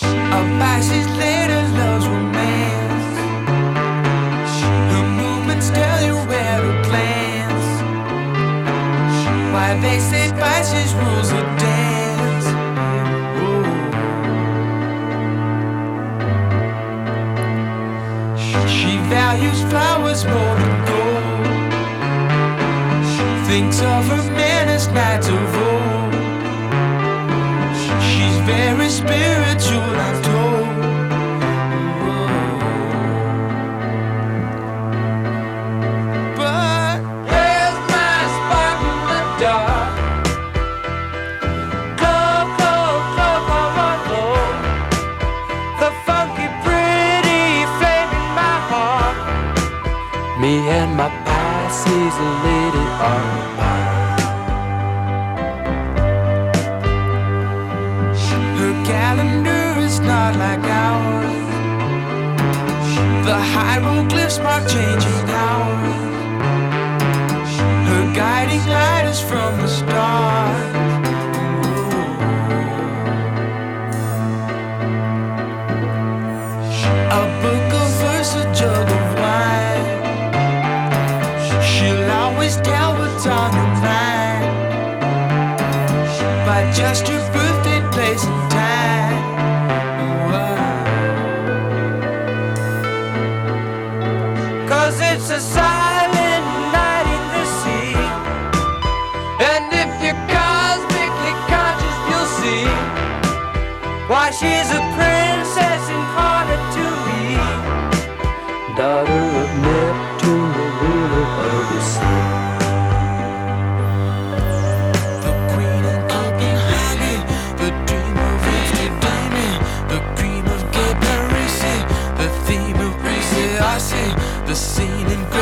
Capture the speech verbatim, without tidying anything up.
Abises later loves romance. Her movements tell you where to glance. Why they say Pisces rules the dance. Ooh. She values flowers more than gold. Thinks of her man as nights of old. She's very spiritual, I'm told. But here's my spark in the dark. Glow, glow, glow, glow, glow. The funky, pretty flame in my heart. Me and my Pisces lady are apart. Her calendar is not like ours. The hieroglyphs mark changing hours. Her guiding light is from the stars. A book of verse, a jug of wine. She'll always tell what's on her mind by just your birthday, place, and time. Cause it's a silent night in the sea. And if you're cosmically conscious, you'll see why she's a princess incarnate to me. Daughter of Neptune, the ruler of the sea. The queen of Copenhagen, the dream of Amsterdam, the cream of Gay Parisi, the theme of Greece, I see the scene in